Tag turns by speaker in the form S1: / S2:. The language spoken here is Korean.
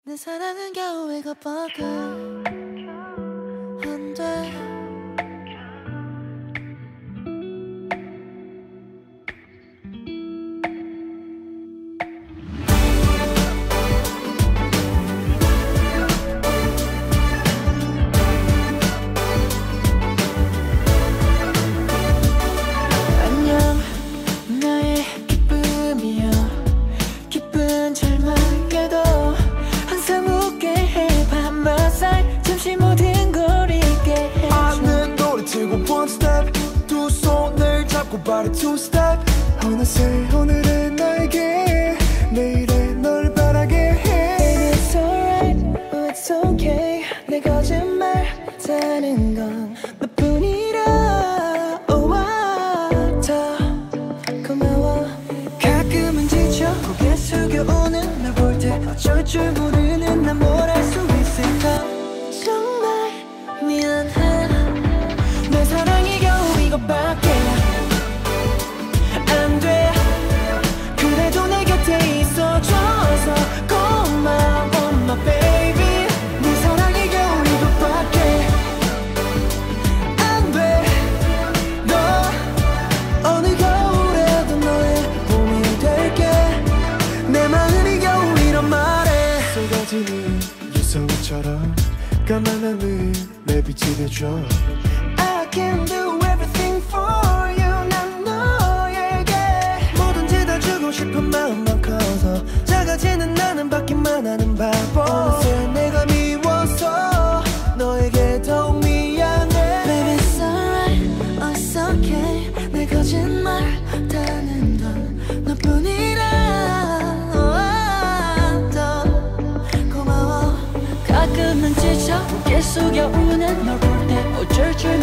S1: 내 사랑은 겨우 이것밖에 안 돼. 안녕, 나의 기쁨이야. 기쁜 잘만게도 항상 웃게 해. 밤만 살 잠시 모든 걸 잊게 해.
S2: 아는 노래 틀고 one step 두 손을 잡고 발을 two step 어느새 오늘은 나에게 내일의 널 바라게 해.
S1: Baby, it's alright, oh, it's okay. 내 거짓말 다는 건 너뿐이라. Oh, 더 고마워. 가끔은 지쳐 고개 숙여오는 날 볼 때 어쩔 줄 모르는 난 뭘 할 수 있을까. 정말 미안해. 내 사랑이 겨우 이것밖에 안 돼. 그래도 내 곁에 있어줘서 고마워 my baby. 내 사랑이 겨우 이것밖에 안 돼. 너 어느 겨울에도 너의 봄이 될게. 내 마음이 겨우 이런 말에
S2: 쏟아지는 유성처럼 까만 하늘 내 빛이 되줘.
S1: I can do everything for you. 난 너에게 뭐든지 다 주고 싶은 마음만 커서 작아지는 나는 받기만 하는 바보. 어느새 내가 미워서 너에게 더욱 미안해. Baby it's alright, oh it's okay. 내 거짓말 다는 건 너뿐이라. 더 고마워. 가끔은 지쳐 고개 숙여 우는 널 볼 때 어쩔 줄